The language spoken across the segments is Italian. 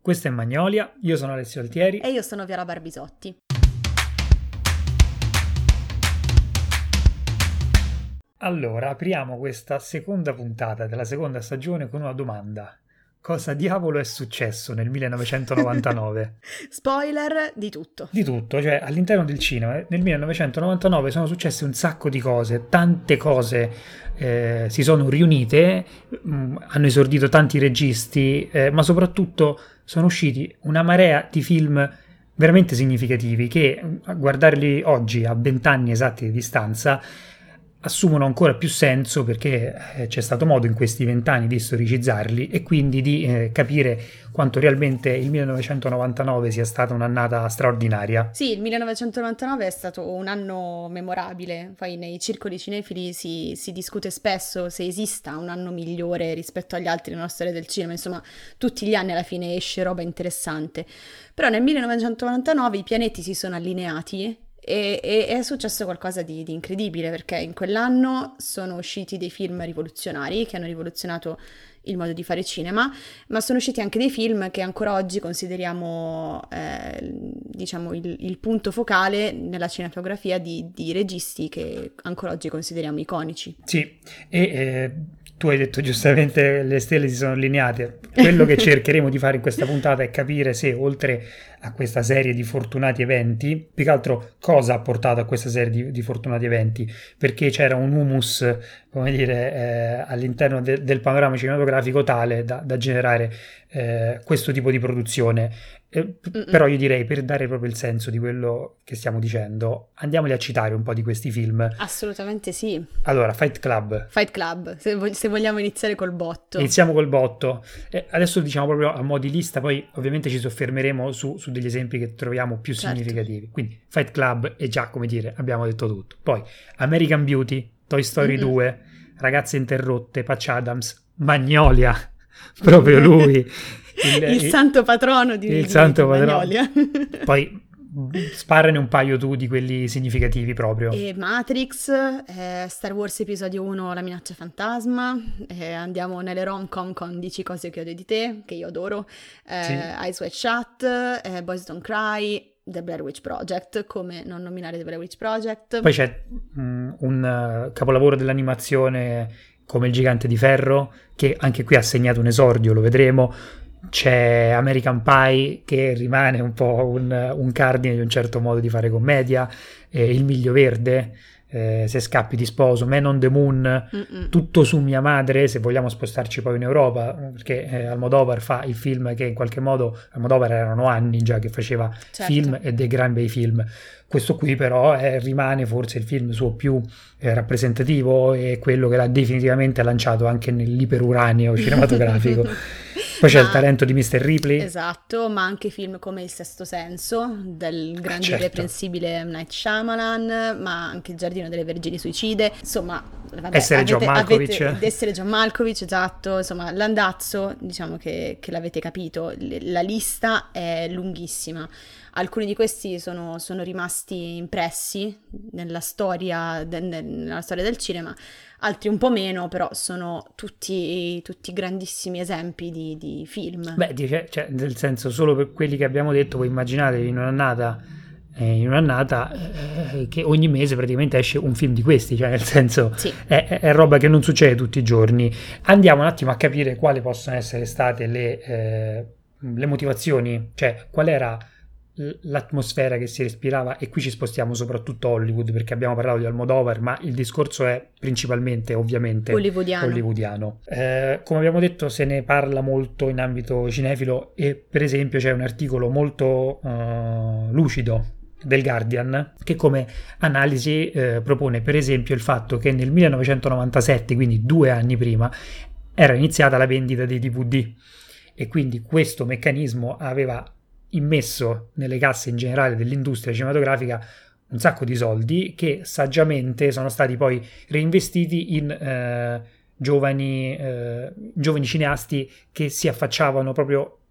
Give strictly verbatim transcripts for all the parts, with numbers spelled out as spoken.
Questo è Magnolia, io sono Alessio Altieri. E io sono Viola Barbisotti. Allora, apriamo questa seconda puntata della seconda stagione con una domanda. Cosa diavolo è successo nel millenovecentonovantanove? Spoiler di tutto. Di tutto, cioè all'interno del cinema nel millenovecentonovantanove sono successe un sacco di cose, tante cose eh, si sono riunite, mh, hanno esordito tanti registi, eh, ma soprattutto sono usciti una marea di film veramente significativi che, a guardarli oggi a vent'anni esatti di distanza, assumono ancora più senso perché eh, c'è stato modo in questi vent'anni di storicizzarli e quindi di eh, capire quanto realmente il millenovecentonovantanove sia stata un'annata straordinaria. Sì, il millenovecentonovantanove è stato un anno memorabile, poi nei circoli cinefili si, si discute spesso se esista un anno migliore rispetto agli altri nella storia del cinema, insomma tutti gli anni alla fine esce roba interessante, però nel millenovecentonovantanove i pianeti si sono allineati E, e è successo qualcosa di, di incredibile, perché in quell'anno sono usciti dei film rivoluzionari che hanno rivoluzionato il modo di fare cinema, ma sono usciti anche dei film che ancora oggi consideriamo eh, diciamo il, il punto focale nella cinematografia di, di registi che ancora oggi consideriamo iconici. Sì, e eh, tu hai detto giustamente le stelle si sono allineate. Quello che cercheremo di fare in questa puntata è capire se, oltre a questa serie di fortunati eventi, più che altro cosa ha portato a questa serie di, di fortunati eventi, perché c'era un humus, come dire, eh, all'interno de, del panorama cinematografico tale da, da generare eh, questo tipo di produzione. Eh, p- però io direi, per dare proprio il senso di quello che stiamo dicendo, andiamoli a citare un po' di questi film. Assolutamente sì. Allora, Fight Club. Fight Club, se, vo- se vogliamo iniziare col botto. Iniziamo col botto. Eh, adesso diciamo proprio a mo' di lista, poi ovviamente ci soffermeremo su, su degli esempi che troviamo più Certo. significativi. Quindi Fight Club è già, come dire, abbiamo detto tutto. Poi American Beauty, Toy Story mm-hmm. due, Ragazze interrotte, Patch Adams, Magnolia, proprio lui. Il, il, il santo patrono di, il di, santo di patrono. Magnolia. Poi sparane un paio tu di quelli significativi proprio. E Matrix, eh, Star Wars episodio uno, La minaccia fantasma, eh, andiamo nelle rom-com con Dici cose che odio di te, che io adoro, eh, sì. Eyes Wide Shut, eh, Boys Don't Cry, The Blair Witch Project, come non nominare The Blair Witch Project. Poi c'è um, un uh, capolavoro dell'animazione come Il Gigante di Ferro, che anche qui ha segnato un esordio, lo vedremo. C'è American Pie, che rimane un po' un, un cardine di un certo modo di fare commedia, eh, Il Miglio Verde, eh, Se scappi ti sposo, Man on the Moon, Mm-mm. Tutto su mia madre, se vogliamo spostarci poi in Europa, perché eh, Almodovar fa il film che in qualche modo, Almodovar erano anni già che faceva certo. film e dei gran bei film. Questo qui però eh, rimane forse il film suo più eh, rappresentativo e quello che l'ha definitivamente lanciato anche nell'iperuranio cinematografico. Poi c'è ma, il talento di mister Ripley. Esatto, ma anche film come Il Sesto Senso, del grande certo. irreprensibile M. Night Shyamalan, ma anche Il Giardino delle Vergini Suicide. Insomma, vabbè, essere avete, John Malkovich. Avete, essere John Malkovich, esatto. Insomma, l'andazzo, diciamo che, che l'avete capito. La lista è lunghissima. Alcuni di questi sono, sono rimasti impressi nella storia, de, nella storia del cinema, altri un po' meno, però sono tutti, tutti grandissimi esempi di, di film. Beh, dice, cioè, nel senso, solo per quelli che abbiamo detto, voi immaginatevi in un'annata, eh, in un'annata eh, che ogni mese praticamente esce un film di questi, cioè nel senso sì. è, è roba che non succede tutti i giorni. Andiamo un attimo a capire quali possono essere state le, eh, le motivazioni, cioè qual era l'atmosfera che si respirava, e qui ci spostiamo soprattutto a Hollywood perché abbiamo parlato di Almodovar, ma il discorso è principalmente ovviamente hollywoodiano, hollywoodiano. Eh, come abbiamo detto, se ne parla molto in ambito cinefilo e per esempio c'è un articolo molto uh, lucido del Guardian che come analisi eh, propone per esempio il fatto che nel millenovecentonovantasette, quindi due anni prima, era iniziata la vendita dei D V D e quindi questo meccanismo aveva immesso nelle casse in generale dell'industria cinematografica un sacco di soldi che saggiamente sono stati poi reinvestiti in eh, giovani, eh, giovani cineasti che si affacciavano proprio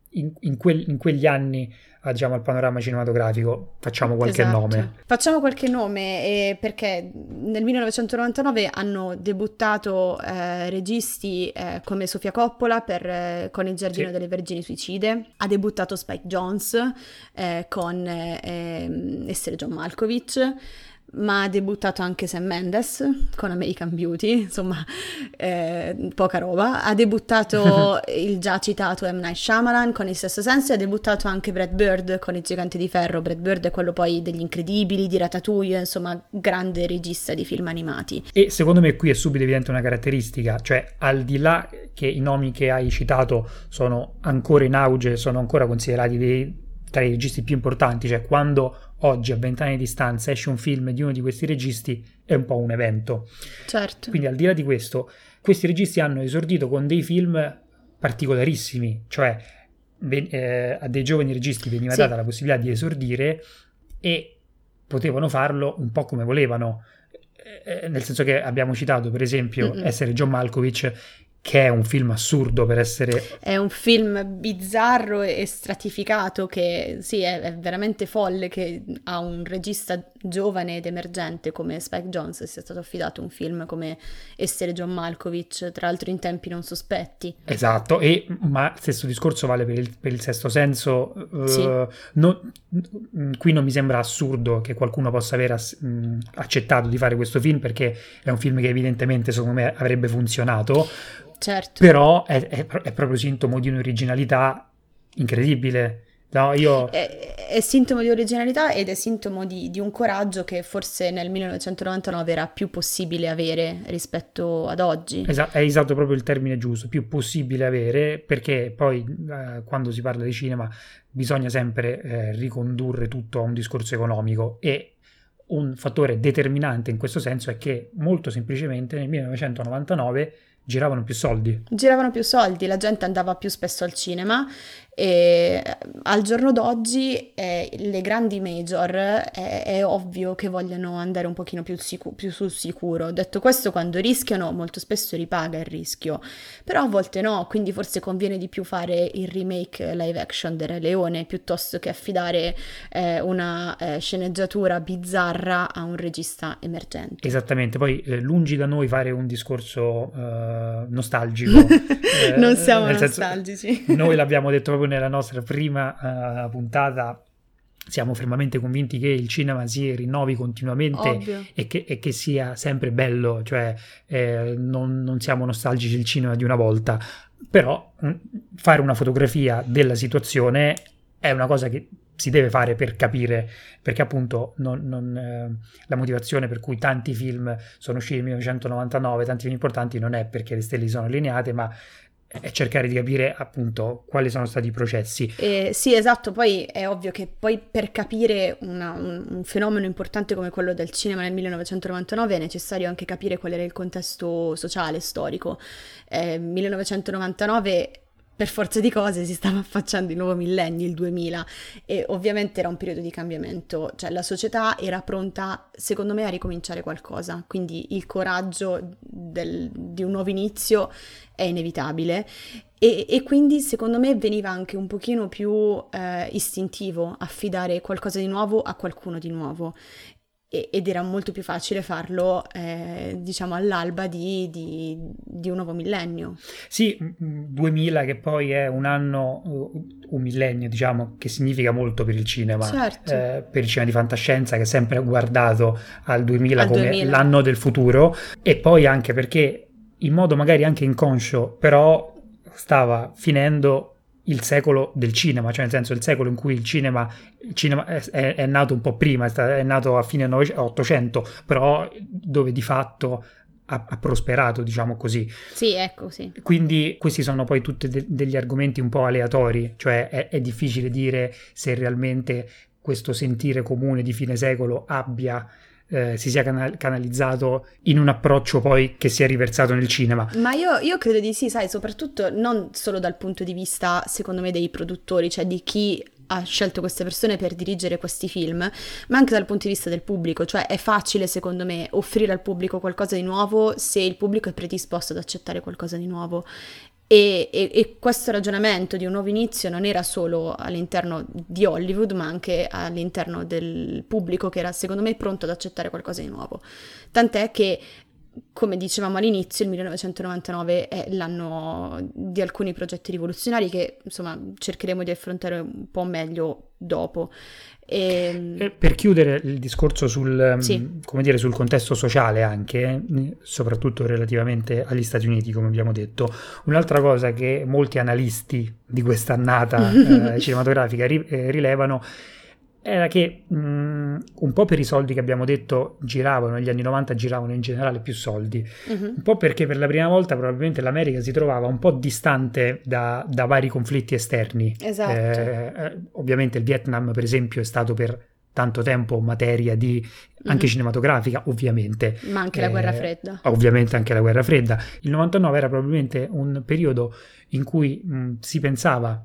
in, in, quel, in quegli anni, diciamo, al panorama cinematografico. Facciamo qualche esatto. nome. Facciamo qualche nome eh, perché nel millenovecentonovantanove hanno debuttato eh, registi eh, come Sofia Coppola per, eh, con Il giardino sì. delle vergini suicide, ha debuttato Spike Jonze eh, con eh, Essere John Malkovich, ma ha debuttato anche Sam Mendes con American Beauty, insomma eh, poca roba. Ha debuttato il già citato M. Night Shyamalan con Il sesto senso e ha debuttato anche Brad Bird con Il gigante di ferro. Brad Bird è quello poi degli Incredibili, di Ratatouille, insomma grande regista di film animati. E secondo me qui è subito evidente una caratteristica, cioè al di là che i nomi che hai citato sono ancora in auge, sono ancora considerati dei tra i registi più importanti, cioè quando oggi a vent'anni di distanza esce un film di uno di questi registi è un po' un evento. Certo. Quindi al di là di questo, questi registi hanno esordito con dei film particolarissimi, cioè eh, a dei giovani registi veniva sì. data la possibilità di esordire e potevano farlo un po' come volevano, eh, nel senso che abbiamo citato per esempio Mm-mm. Essere John Malkovich, che è un film assurdo per essere... È un film bizzarro e stratificato che sì, è, è veramente folle che a un regista giovane ed emergente come Spike Jonze sia stato affidato un film come Essere John Malkovich, tra l'altro in tempi non sospetti. Esatto, e, ma stesso discorso vale per il, per il sesto senso. Sì. Uh, non, qui non mi sembra assurdo che qualcuno possa aver ass- mh, accettato di fare questo film, perché è un film che evidentemente secondo me avrebbe funzionato. Certo. Però è, è, è proprio sintomo di un'originalità incredibile. No, io... è, è sintomo di originalità ed è sintomo di, di un coraggio che forse nel millenovecentonovantanove era più possibile avere rispetto ad oggi. Esatto, hai usato proprio il termine giusto, più possibile avere, perché poi eh, quando si parla di cinema bisogna sempre eh, ricondurre tutto a un discorso economico, e un fattore determinante in questo senso è che molto semplicemente nel millenovecentonovantanove giravano più soldi. Giravano più soldi, la gente andava più spesso al cinema e al giorno d'oggi eh, le grandi major è, è ovvio che vogliano andare un pochino più, sicu- più sul sicuro. Detto questo, quando rischiano molto spesso ripaga il rischio, però a volte no, quindi forse conviene di più fare il remake live action del Re Leone piuttosto che affidare eh, una eh, sceneggiatura bizzarra a un regista emergente. Esattamente, poi eh, lungi da noi fare un discorso eh, nostalgico. eh, non siamo nostalgici. Senso, noi l'abbiamo detto proprio nella nostra prima uh, puntata, siamo fermamente convinti che il cinema si rinnovi continuamente e che, e che sia sempre bello, cioè eh, non, non siamo nostalgici del cinema di una volta, però mh, fare una fotografia della situazione è una cosa che si deve fare per capire, perché appunto non, non, eh, la motivazione per cui tanti film sono usciti nel millenovecentonovantanove, tanti film importanti, non è perché le stelle sono allineate, ma è cercare di capire appunto quali sono stati i processi. Eh, sì, esatto, poi è ovvio che poi per capire una, un, un fenomeno importante come quello del cinema nel millenovecentonovantanove è necessario anche capire qual era il contesto sociale, storico. Eh, millenovecentonovantanove per forza di cose si stava affacciando il nuovo millennio, il duemila, e ovviamente era un periodo di cambiamento, cioè la società era pronta, secondo me, a ricominciare qualcosa, quindi il coraggio del, di un nuovo inizio è inevitabile, e, e quindi secondo me veniva anche un pochino più eh, istintivo affidare qualcosa di nuovo a qualcuno di nuovo. Ed era molto più facile farlo, eh, diciamo, all'alba di, di, di un nuovo millennio. Sì, duemila che poi è un anno, un millennio, diciamo, che significa molto per il cinema. Certo. Eh, per il cinema di fantascienza, che è sempre guardato al duemila al come duemila. L'anno del futuro, e poi anche perché, in modo magari anche inconscio, però stava finendo il secolo del cinema, cioè nel senso il secolo in cui il cinema, il cinema è, è nato un po' prima, è nato a fine ottocento, però dove di fatto ha, ha prosperato, diciamo così. Sì, ecco, sì. Quindi questi sono poi tutti de- degli argomenti un po' aleatori, cioè è, è difficile dire se realmente questo sentire comune di fine secolo abbia Eh, si sia canal- canalizzato in un approccio poi che si è riversato nel cinema. Ma io, io credo di sì, sai, soprattutto non solo dal punto di vista, secondo me, dei produttori, cioè di chi ha scelto queste persone per dirigere questi film, ma anche dal punto di vista del pubblico, cioè è facile, secondo me, offrire al pubblico qualcosa di nuovo se il pubblico è predisposto ad accettare qualcosa di nuovo. E, e, e questo ragionamento di un nuovo inizio non era solo all'interno di Hollywood, ma anche all'interno del pubblico, che era secondo me pronto ad accettare qualcosa di nuovo. Tant'è che, come dicevamo all'inizio, il millenovecentonovantanove è l'anno di alcuni progetti rivoluzionari che insomma cercheremo di affrontare un po' meglio dopo. E... E per chiudere il discorso sul, sì. come dire, sul contesto sociale anche, soprattutto relativamente agli Stati Uniti, come abbiamo detto, un'altra cosa che molti analisti di quest'annata eh, cinematografica ri- eh, rilevano era che mh, un po' per i soldi che abbiamo detto giravano, negli anni novanta giravano in generale più soldi, uh-huh. un po' perché per la prima volta probabilmente l'America si trovava un po' distante da, da vari conflitti esterni. Esatto. Eh, ovviamente il Vietnam, per esempio, è stato per tanto tempo materia di anche uh-huh. cinematografica, ovviamente. Ma anche eh, la guerra fredda. Ovviamente anche la guerra fredda. Il novantanove era probabilmente un periodo in cui mh, si pensava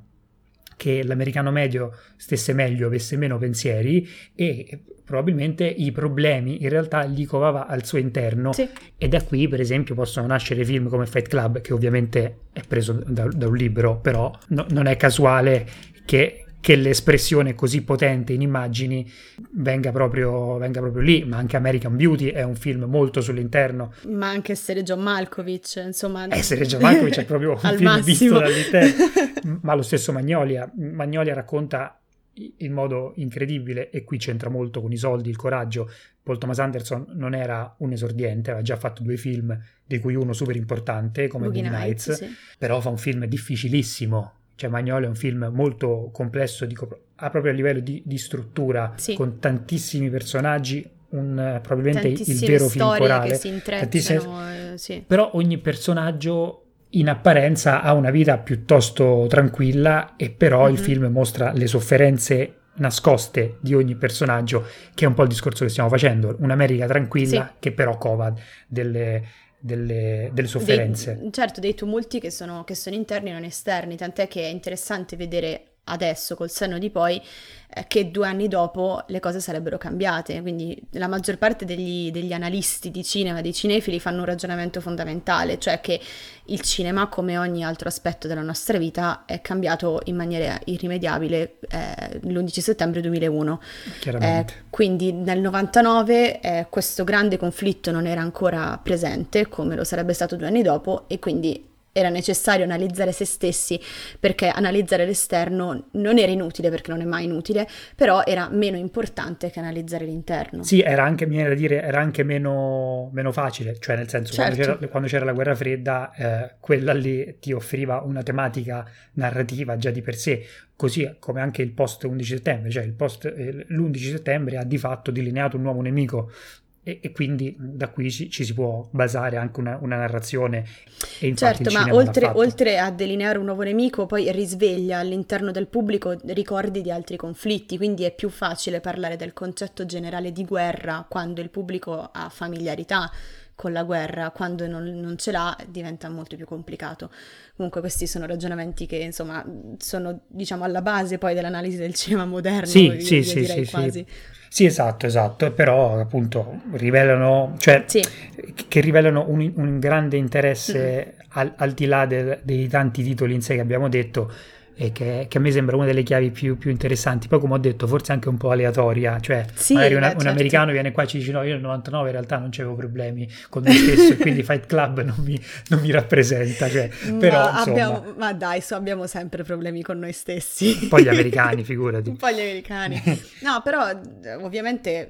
che l'americano medio stesse meglio, avesse meno pensieri e probabilmente i problemi in realtà gli covava al suo interno, sì. e da qui per esempio possono nascere film come Fight Club, che ovviamente è preso da, da un libro, però no, non è casuale che che l'espressione così potente in immagini venga proprio, venga proprio lì, ma anche American Beauty è un film molto sull'interno. Ma anche essere John Malkovich, insomma... Essere John Malkovich è proprio un film massimo. Visto dall'interno, ma lo stesso Magnolia. Magnolia racconta in modo incredibile, e qui c'entra molto con i soldi, il coraggio. Paul Thomas Anderson non era un esordiente, aveva già fatto due film, di cui uno super importante come Boogie Nights, Nights sì. però fa un film difficilissimo. Cioè Magnolia è un film molto complesso, dico, a proprio a livello di, di struttura, sì. con tantissimi personaggi, un, probabilmente il vero film corale. Che si intrecciano, eh, sì. Però ogni personaggio in apparenza ha una vita piuttosto tranquilla, e però mm-hmm. il film mostra le sofferenze nascoste di ogni personaggio, che è un po' il discorso che stiamo facendo. Un'America tranquilla sì. che però cova delle... Delle, delle sofferenze. Dei, certo, dei tumulti che sono, che sono interni e non esterni, tant'è che è interessante vedere adesso, col senno di poi, eh, che due anni dopo le cose sarebbero cambiate. Quindi la maggior parte degli, degli analisti di cinema, dei cinefili, fanno un ragionamento fondamentale, cioè che il cinema, come ogni altro aspetto della nostra vita, è cambiato in maniera irrimediabile eh, l'undici settembre duemilauno. Chiaramente. Eh, quindi nel novantanove eh, questo grande conflitto non era ancora presente, come lo sarebbe stato due anni dopo, e quindi era necessario analizzare se stessi, perché analizzare l'esterno non era inutile, perché non è mai inutile, però era meno importante che analizzare l'interno. Sì, era anche, mi viene da dire, era anche meno, meno facile, cioè nel senso, certo. quando, c'era, quando c'era la guerra fredda, eh, quella lì ti offriva una tematica narrativa già di per sé, così come anche il post undici settembre, cioè il post, eh, l'undici settembre ha di fatto delineato un nuovo nemico, e, e quindi da qui ci, ci si può basare anche una, una narrazione. E infatti certo, il ma oltre, oltre a delineare un nuovo nemico, poi risveglia all'interno del pubblico ricordi di altri conflitti, quindi è più facile parlare del concetto generale di guerra quando il pubblico ha familiarità con la guerra. Quando non, non ce l'ha diventa molto più complicato. Comunque questi sono ragionamenti che insomma sono, diciamo, alla base poi dell'analisi del cinema moderno. Sì, io, sì, io sì, direi sì, quasi. sì. Sì, esatto, esatto, però appunto rivelano, cioè sì. che rivelano un, un grande interesse mm. al, al di là del, dei tanti titoli in sé che abbiamo detto, e che, che a me sembra una delle chiavi più, più interessanti. Poi, come ho detto, forse anche un po' aleatoria, cioè sì, magari una, beh, un certo. americano viene qua e ci dice no, io nel novantanove in realtà non c'avevo problemi con me stesso e quindi Fight Club non mi, non mi rappresenta, cioè, però ma, insomma, abbiamo, ma dai, so, abbiamo sempre problemi con noi stessi. Poi gli americani, figurati. Un po' gli americani. No, però ovviamente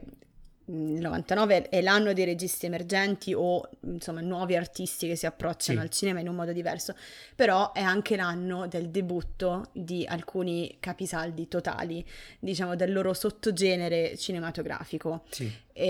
il novantanove è l'anno dei registi emergenti o insomma nuovi artisti che si approcciano sì. al cinema in un modo diverso, però è anche l'anno del debutto di alcuni capisaldi totali, diciamo, del loro sottogenere cinematografico. Sì.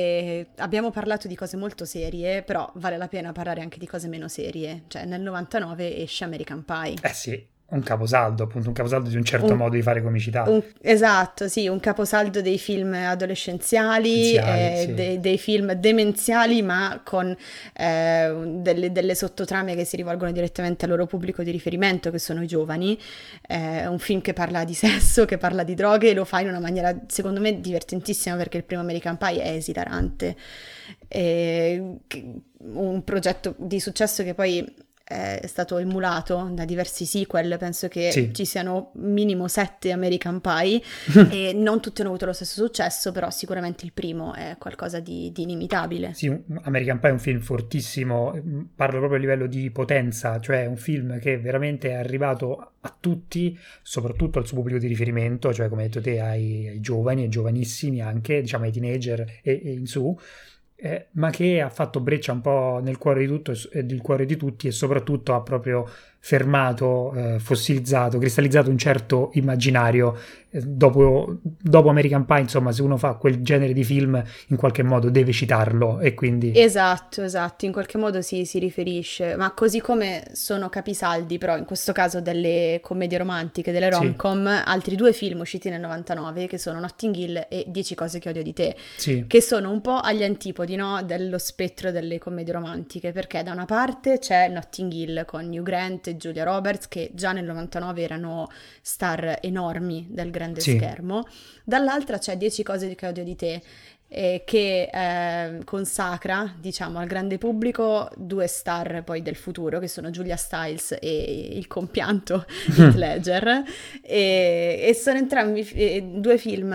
E abbiamo parlato di cose molto serie, però vale la pena parlare anche di cose meno serie. Cioè nel novantanove esce American Pie. Eh sì. Un caposaldo, appunto, un caposaldo di un certo un, modo di fare comicità. Un, esatto, sì, un caposaldo dei film adolescenziali, eh, sì. de, dei film demenziali, ma con eh, delle, delle sottotrame che si rivolgono direttamente al loro pubblico di riferimento, che sono i giovani. È eh, un film che parla di sesso, che parla di droghe, e lo fa in una maniera, secondo me, divertentissima, perché il primo American Pie è esilarante. È un progetto di successo che poi è stato emulato da diversi sequel, penso che Sì. ci siano minimo sette American Pie e non tutti hanno avuto lo stesso successo, però sicuramente il primo è qualcosa di, di inimitabile. Sì, un- American Pie è un film fortissimo, mm, parlo proprio a livello di potenza, cioè è un film che veramente è arrivato a tutti, soprattutto al suo pubblico di riferimento, cioè come hai detto te, ai, ai giovani, ai giovanissimi anche, diciamo ai teenager e, e in su, eh, ma che ha fatto breccia un po' nel cuore di tutto e nel cuore di tutti e soprattutto ha proprio fermato, eh, fossilizzato, cristallizzato un certo immaginario. Eh, dopo, dopo American Pie, insomma, se uno fa quel genere di film in qualche modo deve citarlo e quindi Esatto, esatto, in qualche modo si, si riferisce, ma così come sono capisaldi, però in questo caso delle commedie romantiche, delle sì, rom-com, altri due film usciti nel novantanove che sono Notting Hill e Dieci cose che odio di te, sì, che sono un po' agli antipodi, no? Dello spettro delle commedie romantiche, perché da una parte c'è Notting Hill con Hugh Grant e Julia Roberts, che già nel novantanove erano star enormi del grande sì, schermo, dall'altra c'è Dieci cose che odio di te, eh, che eh, consacra, diciamo, al grande pubblico due star poi del futuro, che sono Julia Stiles e il compianto Heath Ledger, e, e sono entrambi eh, due film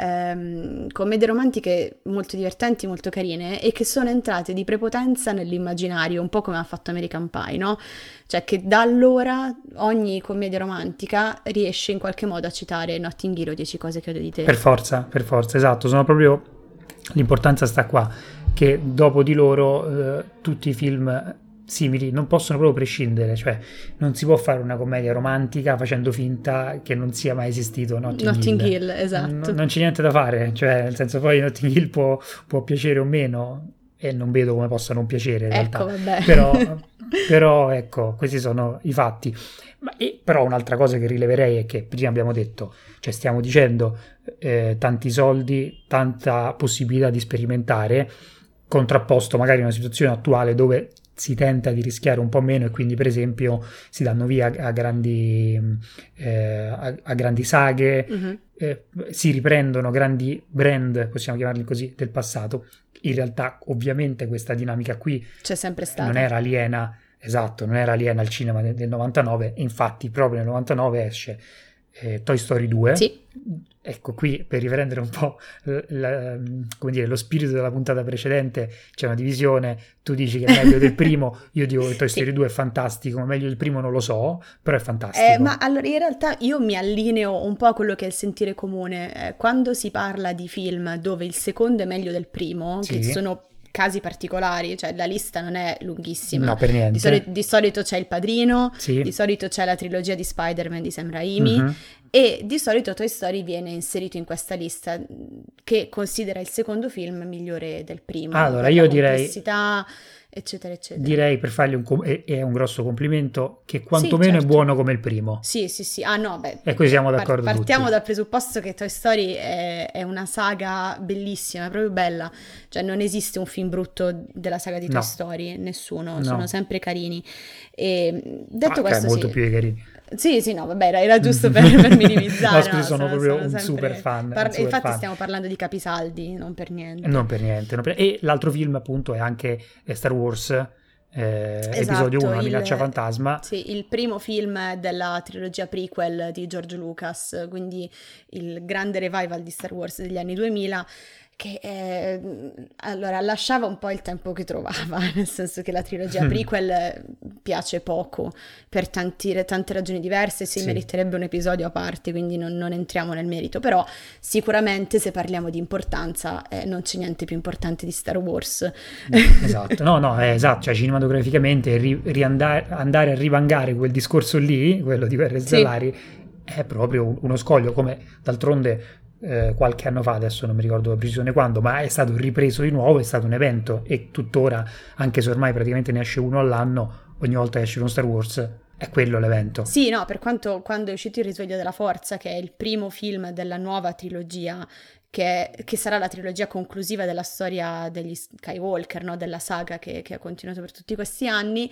ehm, commedie romantiche molto divertenti, molto carine, e che sono entrate di prepotenza nell'immaginario, un po' come ha fatto American Pie, no? Cioè che da allora ogni commedia romantica riesce in qualche modo a citare Notting Hill o Dieci cose che odio di te. per forza, per forza, esatto, sono proprio l'importanza sta qua, che dopo di loro eh, tutti i film simili non possono proprio prescindere, cioè non si può fare una commedia romantica facendo finta che non sia mai esistito Notting, Notting Hill. Hill, esatto. N- non c'è niente da fare, cioè nel senso poi Notting Hill può, può piacere o meno e non vedo come possa non piacere in Ecco, realtà, vabbè. però, però ecco, questi sono i fatti. Ma, e, però un'altra cosa che rileverei è che prima abbiamo detto, cioè stiamo dicendo eh, tanti soldi, tanta possibilità di sperimentare, contrapposto magari a una situazione attuale dove si tenta di rischiare un po' meno e quindi per esempio si danno via a grandi, eh, a, a grandi saghe, Mhm. eh, si riprendono grandi brand, possiamo chiamarli così, del passato. In realtà ovviamente questa dinamica qui C'è sempre stata. non era aliena, esatto, non era aliena al cinema del, del novantanove, e infatti proprio nel novantanove esce eh, Toy Story due. Sì. Ecco, qui per riprendere un po' l- la- come dire, lo spirito della puntata precedente, c'è una divisione, tu dici che è meglio del primo, io dico che Toy Sì. Story due è fantastico, ma meglio del primo non lo so, però è fantastico. Eh, ma allora in realtà io mi allineo un po' a quello che è il sentire comune. Eh, quando si parla di film dove il secondo è meglio del primo, Sì. che sono casi particolari, cioè la lista non è lunghissima. No, per niente. Di, soli- di solito c'è Il Padrino, Sì. di solito c'è la trilogia di Spider-Man di Sam Raimi, Mhm. e di solito Toy Story viene inserito in questa lista che considera il secondo film migliore del primo. Allora, per io la direi- complessità, eccetera, eccetera. Direi, per fargli un, com- è, è un grosso complimento, che quantomeno certo. è buono come il primo. Sì, sì, sì. Ah no, beh, E così siamo par- d'accordo partiamo tutti. dal presupposto che Toy Story è, è una saga bellissima, è proprio bella. Cioè non esiste un film brutto della saga di Toy No. Story, nessuno, No. sono sempre carini. E detto Ah, questo, molto sì. più carini. Sì, sì, no, vabbè, era, era giusto per, per minimizzare. No, scusi, sono proprio un sempre- super fan, par- un super infatti fan. stiamo parlando di capisaldi, non per niente. Non per niente. non per- E l'altro film, appunto, è anche eh, Star Wars, eh, Esatto, episodio uno, La il- minaccia fantasma. Sì, il primo film della trilogia prequel di George Lucas, quindi il grande revival di Star Wars degli anni duemila, che eh, allora lasciava un po' il tempo che trovava, nel senso che la trilogia prequel eh, piace poco per tanti- tante ragioni diverse, si Sì. meriterebbe un episodio a parte, quindi non, non entriamo nel merito, però sicuramente se parliamo di importanza eh, non c'è niente più importante di Star Wars. Esatto, no, no, è esatto, cioè cinematograficamente ri- riandare- andare a rivangare quel discorso lì, quello di Guerre Sì. Stellari, è proprio un- uno scoglio, come d'altronde eh, qualche anno fa, adesso non mi ricordo la precisione quando, ma è stato ripreso di nuovo, è stato un evento, e tuttora, anche se ormai praticamente ne esce uno all'anno, ogni volta che esce uno Star Wars, è quello l'evento. Sì, no, per quanto quando è uscito Il risveglio della forza, che è il primo film della nuova trilogia che, che sarà la trilogia conclusiva della storia degli Skywalker, no? Della saga che, che ha continuato per tutti questi anni.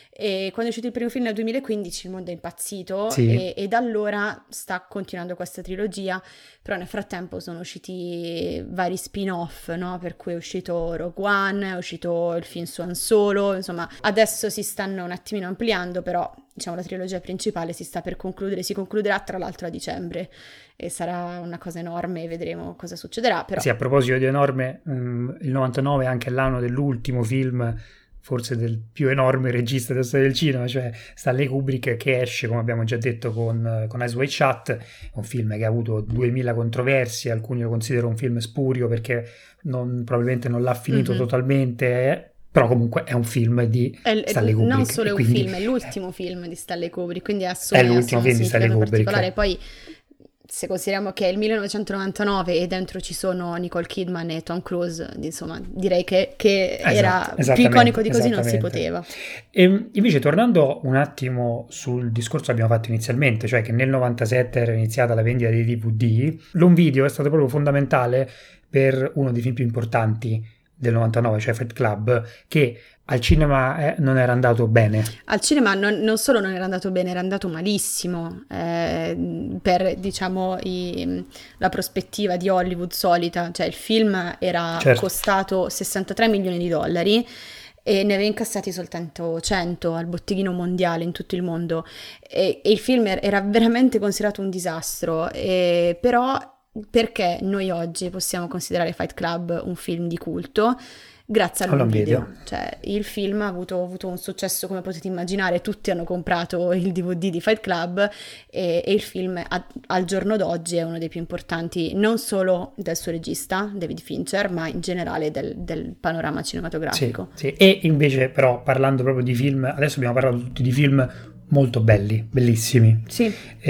E quando è uscito il primo film nel duemilaquindici il mondo è impazzito, Sì. e, e da allora sta continuando questa trilogia, però nel frattempo sono usciti vari spin-off, no? Per cui è uscito Rogue One, è uscito il film su Han Solo, insomma adesso si stanno un attimino ampliando, però diciamo la trilogia principale si sta per concludere, si concluderà tra l'altro a dicembre e sarà una cosa enorme e vedremo cosa succederà. Però Sì, a proposito di enorme, um, il novantanove è anche l'anno dell'ultimo film, forse del più enorme regista della storia del cinema, cioè Stanley Kubrick, che esce, come abbiamo già detto, con, con Eyes Wide Shut, un film che ha avuto duemila controversie, alcuni lo considerano un film spurio perché non, probabilmente non l'ha finito mm-hmm. totalmente, eh, però comunque è un film di è, Stanley Kubrick. Non solo è un quindi, film, è l'ultimo film di Stanley Kubrick, quindi assume, è l'ultimo assume film un di Stanley significato Kubrick. particolare. Poi se consideriamo che è il millenovecentonovantanove e dentro ci sono Nicole Kidman e Tom Cruise, insomma direi che, che esatto, era più iconico di così non si poteva. E invece tornando un attimo sul discorso che abbiamo fatto inizialmente, cioè che nel novantasette era iniziata la vendita dei D V D, l'home video è stato proprio fondamentale per uno dei film più importanti del novantanove, cioè Fight Club, che al cinema eh, non era andato bene. Al cinema non, non solo non era andato bene, era andato malissimo, eh, per diciamo i, la prospettiva di Hollywood solita, cioè il film era certo. costato sessantatré milioni di dollari e ne aveva incassati soltanto cento al botteghino mondiale in tutto il mondo, e, e il film era veramente considerato un disastro, e, però perché noi oggi possiamo considerare Fight Club un film di culto? Grazie all'home video. video, cioè il film ha avuto, avuto un successo come potete immaginare, tutti hanno comprato il D V D di Fight Club e, e il film a, al giorno d'oggi è uno dei più importanti non solo del suo regista David Fincher, ma in generale del, del panorama cinematografico. Sì, sì. E invece però parlando proprio di film, adesso abbiamo parlato tutti di film molto belli, bellissimi. Sì.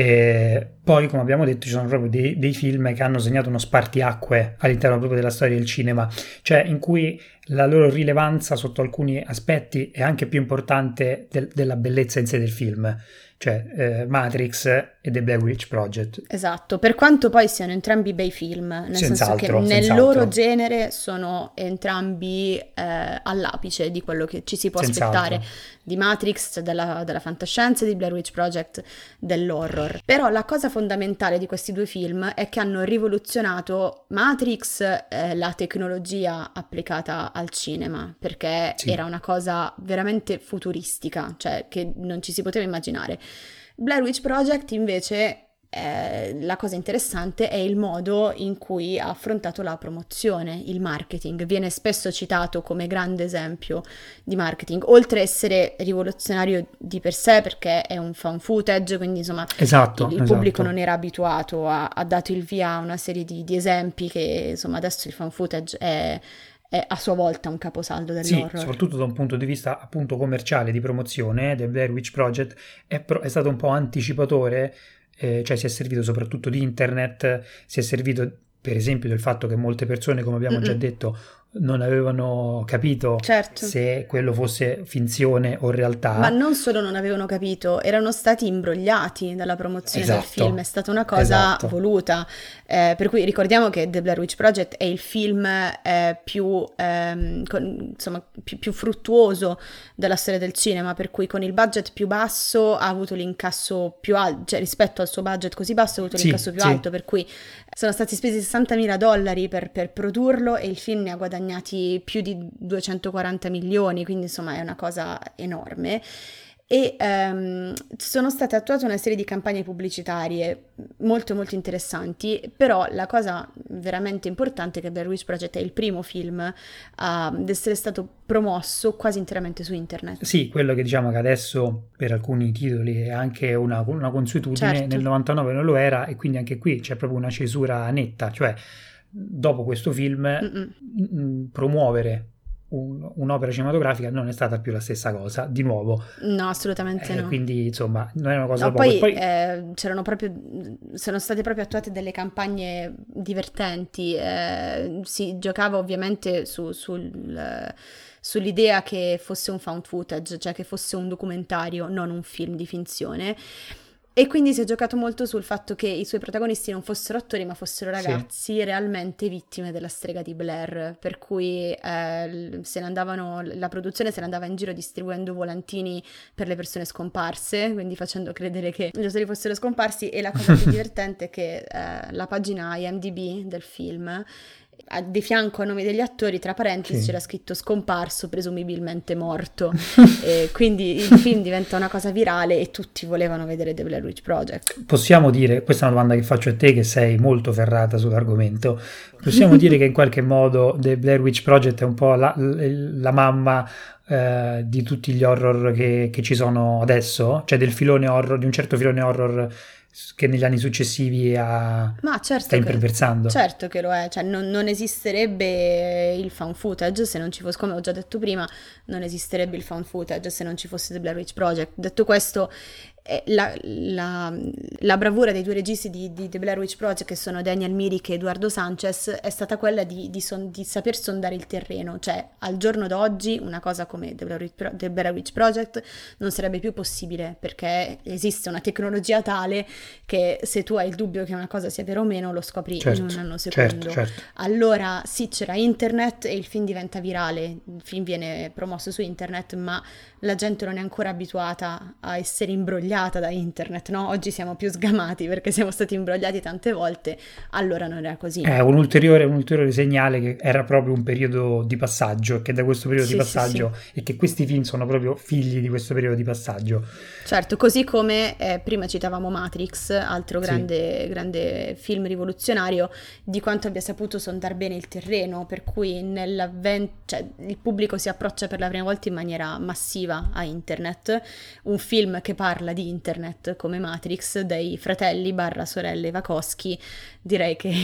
E poi, come abbiamo detto, ci sono proprio dei, dei film che hanno segnato uno spartiacque all'interno proprio della storia del cinema, cioè in cui la loro rilevanza sotto alcuni aspetti è anche più importante del, della bellezza in sé del film, cioè eh, Matrix e The Blair Witch Project. Esatto, per quanto poi siano entrambi bei film, nel senso che nel senz'altro. loro genere sono entrambi eh, all'apice di quello che ci si può senz'altro. aspettare di Matrix, della, della fantascienza, e di Blair Witch Project, dell'horror. Però la cosa fondamentale di questi due film è che hanno rivoluzionato Matrix, eh, la tecnologia applicata al cinema, perché sì. era una cosa veramente futuristica, cioè che non ci si poteva immaginare. Blair Witch Project invece, eh, la cosa interessante è il modo in cui ha affrontato la promozione, il marketing. Viene spesso citato come grande esempio di marketing, oltre a essere rivoluzionario di per sé perché è un fan footage, quindi insomma esatto, il, il esatto. pubblico non era abituato, ha, ha dato il via a una serie di, di esempi che insomma adesso il fan footage è è a sua volta un caposaldo dell'horror. Sì, soprattutto da un punto di vista appunto commerciale, di promozione, The Blair Witch Project è, pro- è stato un po' anticipatore, eh, cioè si è servito soprattutto di internet, si è servito per esempio del fatto che molte persone, come abbiamo Mm-mm. già detto, non avevano capito certo. se quello fosse finzione o realtà. Ma non solo non avevano capito, erano stati imbrogliati dalla promozione esatto. del film, è stata una cosa esatto. voluta, eh, per cui ricordiamo che The Blair Witch Project è il film eh, più, ehm, con, insomma, più, più fruttuoso della storia del cinema, per cui con il budget più basso ha avuto l'incasso più alto, cioè rispetto al suo budget così basso ha avuto sì, l'incasso più sì. alto, per cui sono stati spesi sessantamila dollari per, per produrlo e il film ne ha guadagnato più di duecentoquaranta milioni, quindi insomma è una cosa enorme. E um, sono state attuate una serie di campagne pubblicitarie molto molto interessanti, però la cosa veramente importante è che Blair Witch Project è il primo film ad essere stato promosso quasi interamente su internet. Sì, quello che diciamo che adesso per alcuni titoli è anche una, una consuetudine, certo. nel novantanove non lo era, e quindi anche qui c'è proprio una cesura netta, cioè dopo questo film m- promuovere un, un'opera cinematografica non è stata più la stessa cosa, di nuovo. No, assolutamente eh, no. Quindi insomma non è una cosa no, da poco. Poi, poi eh, c'erano proprio, sono state proprio attuate delle campagne divertenti, eh, si giocava ovviamente su, sul, sull'idea che fosse un found footage, cioè che fosse un documentario, non un film di finzione. E quindi si è giocato molto sul fatto che i suoi protagonisti non fossero attori ma fossero ragazzi Sì. realmente vittime della strega di Blair, per cui eh, se ne andavano, la produzione se ne andava in giro distribuendo volantini per le persone scomparse, quindi facendo credere che gli attori fossero scomparsi. E la cosa più divertente è che eh, la pagina I M D B del film, a- di fianco a nome degli attori, tra parentesi, Sì. c'era scritto scomparso, presumibilmente morto. E quindi il film diventa una cosa virale e tutti volevano vedere The Blair Witch Project. Possiamo dire, questa è una domanda che faccio a te che sei molto ferrata sull'argomento, possiamo dire che in qualche modo The Blair Witch Project è un po' la, la mamma eh, di tutti gli horror che, che ci sono adesso? Cioè del filone horror, di un certo filone horror che negli anni successivi ha, Ma certo sta che, imperversando. certo che lo è, cioè non, non esisterebbe il found footage se non ci fosse, come ho già detto prima, non esisterebbe il found footage se non ci fosse The Blair Witch Project. Detto questo, eh, la, la- la bravura dei due registi di, di The Blair Witch Project, che sono Daniel Myrick e Eduardo Sanchez, è stata quella di, di son- di saper sondare il terreno. Cioè, al giorno d'oggi una cosa come The Blair Witch Pro- The Blair Witch Project non sarebbe più possibile, perché esiste una tecnologia tale che se tu hai il dubbio che una cosa sia vera o meno lo scopri in un Certo, nanosecondo. certo, certo. Allora sì, c'era internet e il film diventa virale, il film viene promosso su internet, ma la gente non è ancora abituata a essere imbrogliata da internet, no? Oggi siamo più sgamati perché siamo stati imbrogliati tante volte, allora non era così. È un ulteriore, un ulteriore segnale che era proprio un periodo di passaggio, che da questo periodo Sì, di sì, sì. passaggio e che questi film sono proprio figli di questo periodo di passaggio. Certo, così come eh, prima citavamo Matrix, altro Sì. grande, grande film rivoluzionario, di quanto abbia saputo sondare bene il terreno, per cui nell'avven- cioè, il pubblico si approccia per la prima volta in maniera massiva a internet. Un film che parla di internet come Matrix, dei fratelli barra sorelle Wachowski, direi che,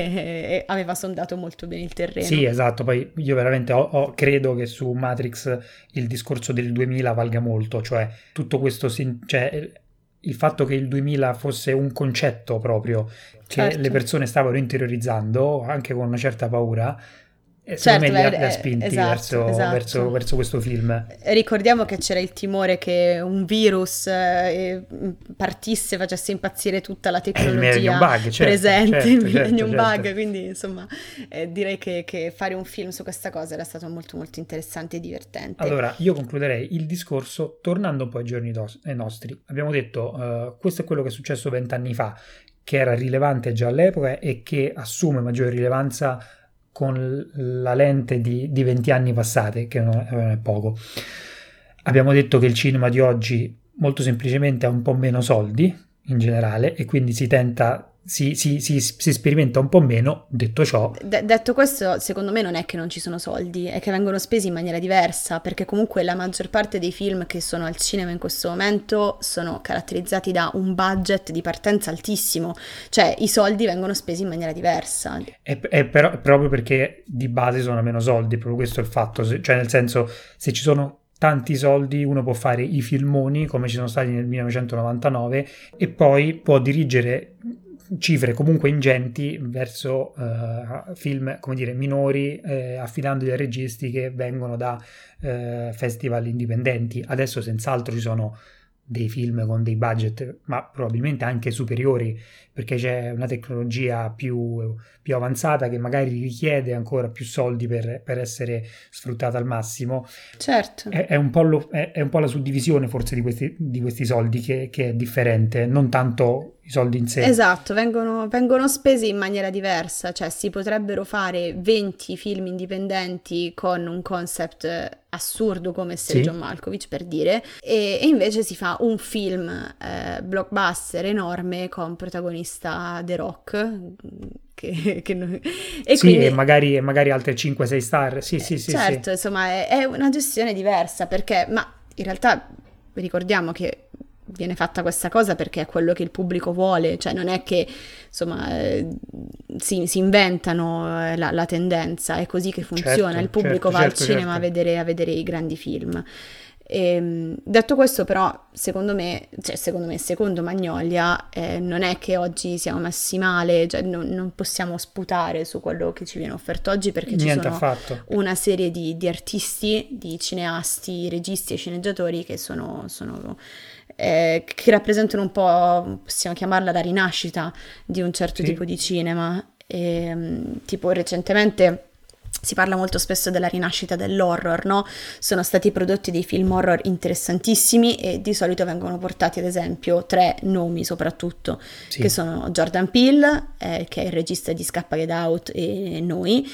che aveva sondato molto bene il terreno. Sì, esatto, poi io veramente ho- ho- credo che su Matrix il discorso del duemila valga molto, cioè tutto questo, sin- cioè, il fatto che il duemila fosse un concetto proprio che Certo. le persone stavano interiorizzando anche con una certa paura, e secondo Certo, me li ha, beh, li ha eh, spinti esatto, verso, esatto. verso- verso questo film. Ricordiamo che c'era il timore che un virus eh, partisse, facesse impazzire tutta la È il Millennium tecnologia Bug, certo, presente, certo, il certo, Millennium certo. Bug, quindi insomma eh, direi che, che fare un film su questa cosa era stato molto molto interessante e divertente. Allora, io concluderei il discorso tornando un po' ai giorni dos- ai nostri. Abbiamo detto, eh, questo è quello che è successo vent'anni fa, che era rilevante già all'epoca e che assume maggiore rilevanza con la lente di, di venti anni passati, che non è, non è poco. Abbiamo detto che il cinema di oggi molto semplicemente ha un po' meno soldi in generale e quindi si tenta, si, si, si, si sperimenta un po' meno. Detto ciò, De- detto questo, secondo me non è che non ci sono soldi, è che vengono spesi in maniera diversa, perché comunque la maggior parte dei film che sono al cinema in questo momento sono caratterizzati da un budget di partenza altissimo, cioè i soldi vengono spesi in maniera diversa. è, è però, proprio perché di base sono meno soldi, proprio questo è il fatto, se- cioè nel senso, se ci sono tanti soldi uno può fare i filmoni come ci sono stati nel millenovecentonovantanove e poi può dirigere cifre comunque ingenti verso eh, film, come dire, minori, eh, affidandoli a registi che vengono da eh, festival indipendenti. Adesso senz'altro ci sono dei film con dei budget, ma probabilmente anche superiori, perché c'è una tecnologia più, più avanzata che magari richiede ancora più soldi per, per essere sfruttata al massimo. Certo. È, è un po' lo- è- è un po' la suddivisione forse di questi, di questi soldi che, che è differente, non tanto i soldi in sé. Esatto, vengono, vengono spesi in maniera diversa, cioè si potrebbero fare venti film indipendenti con un concept eh, assurdo come essere Sì. John Malkovich, per dire, e, e invece si fa un film eh, blockbuster enorme con protagonista The Rock. Che, che noi- e Sì, quindi e magari, e magari altre cinque sei star. Sì, sì, sì, certo, sì. insomma, è, è una gestione diversa perché, ma in realtà ricordiamo che viene fatta questa cosa perché è quello che il pubblico vuole, cioè non è che insomma eh, si, si inventano eh, la, la tendenza, è così che funziona, Certo, il pubblico certo, va certo, al cinema certo. a vedere, a vedere i grandi film. E, detto questo, però, secondo me, cioè secondo me, secondo Magnolia, eh, non è che oggi siamo messi male, cioè non, non possiamo sputare su quello che ci viene offerto oggi, perché ci Niente sono affatto. una serie di, di artisti, di cineasti, registi e sceneggiatori che sono, sono eh, che rappresentano un po', possiamo chiamarla la rinascita di un certo Sì. tipo di cinema. E, mm, tipo recentemente si parla molto spesso della rinascita dell'horror, no? Sono stati prodotti dei film horror interessantissimi e di solito vengono portati ad esempio tre nomi soprattutto, Sì. che sono Jordan Peele, eh, che è il regista di Scappa Get Out e Noi,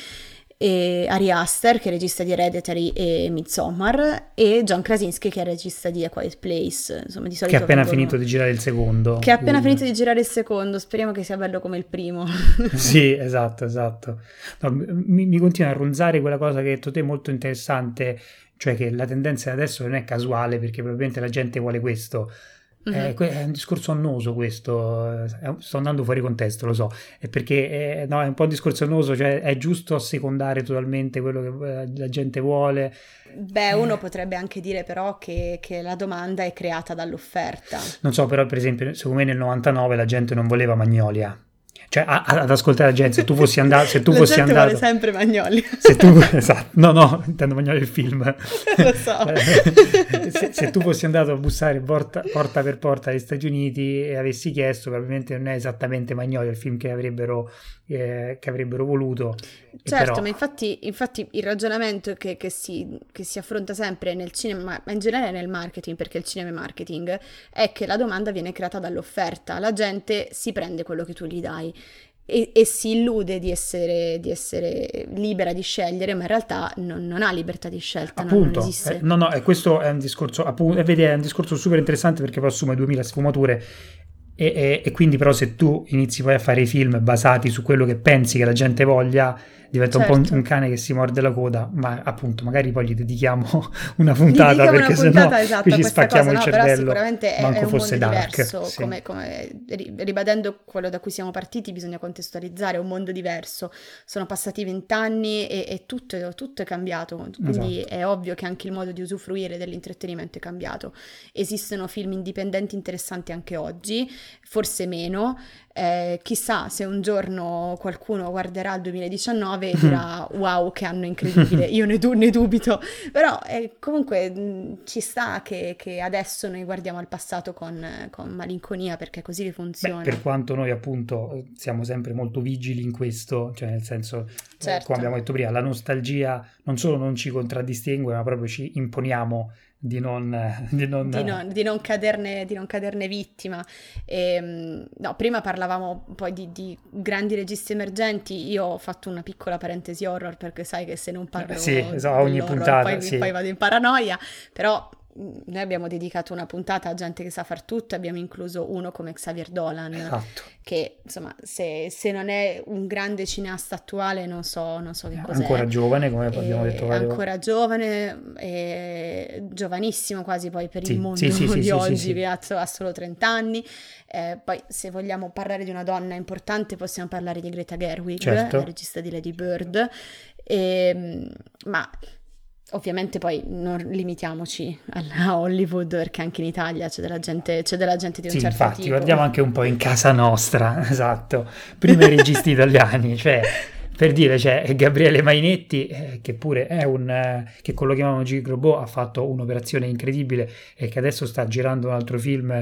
e Ari Aster, che è il regista di Hereditary e Midsommar, e John Krasinski, che è il regista di A Quiet Place. Insomma, di Che solito ha appena vengono- finito di girare il secondo. che ha appena Il- finito di girare il secondo, speriamo che sia bello come il primo. Sì, esatto, esatto. No, mi, mi continua a ronzare quella cosa che hai detto te, molto interessante, cioè che la tendenza adesso non è casuale perché probabilmente la gente vuole questo. Mhm. Eh, que- è un discorso annoso questo, eh, sto andando fuori contesto, lo so, è perché eh, no, è un po' un discorso annoso, cioè è giusto assecondare totalmente quello che eh, la gente vuole. Beh, uno potrebbe anche dire però che, che la domanda è creata dall'offerta. Non so, però per esempio, secondo me nel novantanove la gente non voleva Magnolia. Cioè, a- a- ad ascoltare la gente, se tu fossi andato, se tu La fossi gente andato, vuole sempre Magnolia. se tu, esatto, no, no, intendo Magnolia il film. Lo so. se, se tu fossi andato a bussare porta, porta per porta agli Stati Uniti e avessi chiesto, probabilmente non è esattamente Magnolia il film che avrebbero, eh, che avrebbero voluto. E Certo, però, ma infatti, infatti il ragionamento che, che si, che si affronta sempre nel cinema, ma in generale nel marketing, perché il cinema è marketing, è che la domanda viene creata dall'offerta. La gente si prende quello che tu gli dai e, e si illude di essere, di essere libera di scegliere, ma in realtà non, non ha libertà di scelta, non, non appunto, esiste. eh, no, no, e questo è un discorso, appunto, eh, vedi, è un discorso super interessante perché poi assume duemila sfumature. E, e- e quindi però se tu inizi poi a fare i film basati su quello che pensi che la gente voglia, diventa un po' un, Certo. un cane che si morde la coda, ma appunto magari poi gli dedichiamo una puntata Dedichiamo perché una sennò puntata esatto qui a ci questa spacchiamo cosa, il no, però cervello, sicuramente è, è manco un fosse mondo dark. diverso, Sì. come, come- ri- ribadendo quello da cui siamo partiti, bisogna contestualizzare, è un mondo diverso, sono passati vent'anni e, e tutto, tutto è cambiato, quindi Esatto. è ovvio che anche il modo di usufruire dell'intrattenimento è cambiato. Esistono film indipendenti interessanti anche oggi, forse meno. Eh, chissà se un giorno qualcuno guarderà il duemiladiciannove e dirà wow che anno incredibile, io ne, du- ne dubito, però eh, comunque mh, ci sta che, che adesso noi guardiamo al passato con, con malinconia perché così Beh, funziona. per quanto noi appunto eh, siamo sempre molto vigili in questo, cioè nel senso, eh, Certo. come abbiamo detto prima, la nostalgia non solo non ci contraddistingue, ma proprio ci imponiamo di non... eh, di non, Di non, di non caderne, di non caderne vittima. Ehm, no, prima parlavamo poi di, di grandi registi emergenti. Io ho fatto una piccola parentesi horror perché sai che se non parlo Sì, esatto, a ogni dell'horror puntata, poi, sì. poi vado in paranoia. Però mh, noi abbiamo dedicato una puntata a gente che sa far tutto. Abbiamo incluso uno come Xavier Dolan, Esatto. che insomma, se, se non è un grande cineasta attuale, non so, non so che cos'è. Ancora giovane, come abbiamo E detto varie volte. ancora giovane, e giovanissimo quasi poi per Sì, il mondo sì, sì, sì, di sì, oggi, sì, sì. che ha, ha solo trenta anni. Eh, poi se vogliamo parlare di una donna importante possiamo parlare di Greta Gerwig, Certo. la regista di Lady Bird. E, ma ovviamente poi non limitiamoci alla Hollywood, perché anche in Italia c'è della gente, c'è della gente di un Sì, certo infatti, tipo. guardiamo anche un po' in casa nostra, esatto. Prima i registi italiani, cioè, per dire, c'è Gabriele Mainetti, eh, che pure è un, eh, che con lo chiamavano Gigrobò, ha fatto un'operazione incredibile e che adesso sta girando un altro film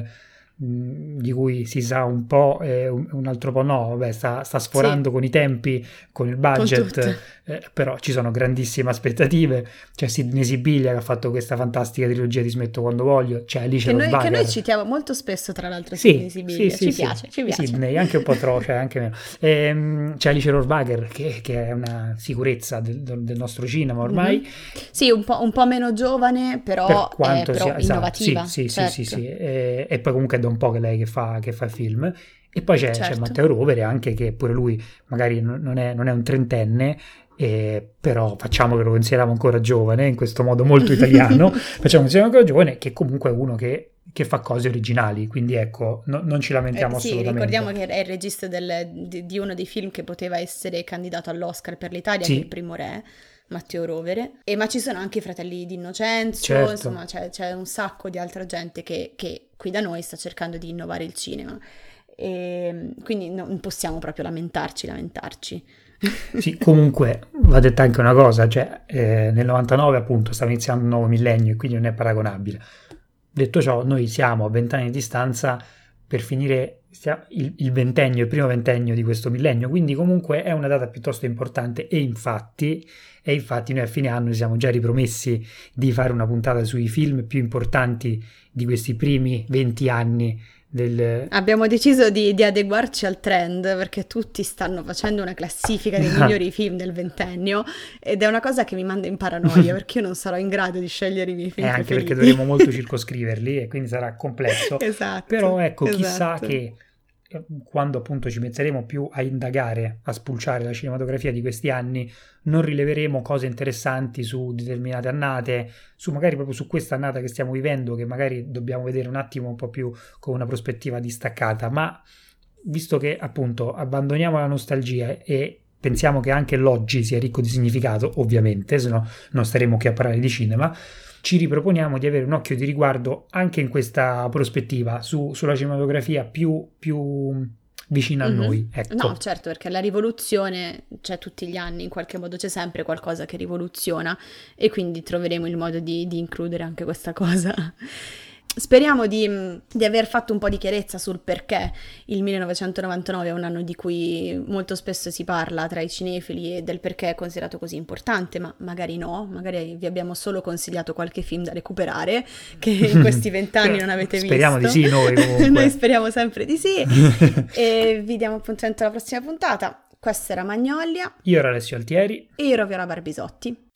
mh, di cui si sa un po', e un, un altro po' no, vabbè, sta, sta sforando Sì. con i tempi, con il Con budget, tutte. eh, però ci sono grandissime aspettative. C'è Sidney Sibiglia che ha fatto questa fantastica trilogia di Smetto quando voglio, c'è Alice Che noi, che Rohrwacher. noi citiamo molto spesso, tra l'altro, Sì, Sidney Sibiglia. sì, sì, Ci sì. piace, ci piace. Sydney, anche un po' troppo, cioè anche meno. Ehm, c'è Alice Rohrwacher che, che è una sicurezza del, del- del nostro cinema ormai, Mhm. Sì, un po', un po' meno giovane, però per è quanto però sia esatto, innovativa. sì, sì, certo. sì, sì, sì. E, e poi comunque è da un po' che lei che fa, che fa film. E poi c'è, c'è Certo. Matteo Rovere anche, che pure lui magari non non è, non è un trentenne, eh, però facciamo che lo consideriamo ancora giovane in questo modo molto italiano. Facciamo che consideriamo ancora giovane, che comunque è uno che che fa cose originali, quindi ecco, no, non ci lamentiamo eh, sì, assolutamente. Ricordiamo che è il regista del, di, di uno dei film che poteva essere candidato all'Oscar per l'Italia, sì. che è Il primo re, Matteo Rovere, e, ma ci sono anche i fratelli di Innocenzo, certo. insomma c'è, c'è un sacco di altra gente che, che qui da noi sta cercando di innovare il cinema, e quindi non possiamo proprio lamentarci, lamentarci. Sì, comunque va detta anche una cosa, cioè eh, nel novantanove appunto stava iniziando un nuovo millennio e quindi non è paragonabile. Detto ciò, noi siamo a vent'anni di distanza per finire il, il ventennio, il primo ventennio di questo millennio, quindi comunque è una data piuttosto importante e infatti, e infatti noi a fine anno ci siamo già ripromessi di fare una puntata sui film più importanti di questi primi venti anni. Del... Abbiamo deciso di, di adeguarci al trend perché tutti stanno facendo una classifica dei migliori film del ventennio ed è una cosa che mi manda in paranoia perché io non sarò in grado di scegliere i miei film eh, anche preferiti. perché dovremo molto circoscriverli e quindi sarà complesso. Esatto, però ecco, esatto. Chissà che quando appunto ci metteremo più a indagare, a spulciare la cinematografia di questi anni, non rileveremo cose interessanti su determinate annate, su magari proprio su questa annata che stiamo vivendo, che magari dobbiamo vedere un attimo un po' più con una prospettiva distaccata, ma visto che appunto abbandoniamo la nostalgia e pensiamo che anche l'oggi sia ricco di significato, ovviamente, se no non staremo qui a parlare di cinema, ci riproponiamo di avere un occhio di riguardo anche in questa prospettiva su, sulla cinematografia più, più vicina a mm-hmm. noi. Ecco. No, certo, perché la rivoluzione c'è tutti gli anni, in qualche modo c'è sempre qualcosa che rivoluziona e quindi troveremo il modo di, di includere anche questa cosa. Speriamo di, di aver fatto un po' di chiarezza sul perché il millenovecentonovantanove è un anno di cui molto spesso si parla tra i cinefili e del perché è considerato così importante, ma magari no, magari vi abbiamo solo consigliato qualche film da recuperare che in questi vent'anni non avete speriamo visto. Speriamo di sì, noi comunque. Noi speriamo sempre di sì e vi diamo appuntamento alla prossima puntata. Questa era Magnolia. Io ero Alessio Altieri. E io ero Viola Barbisotti.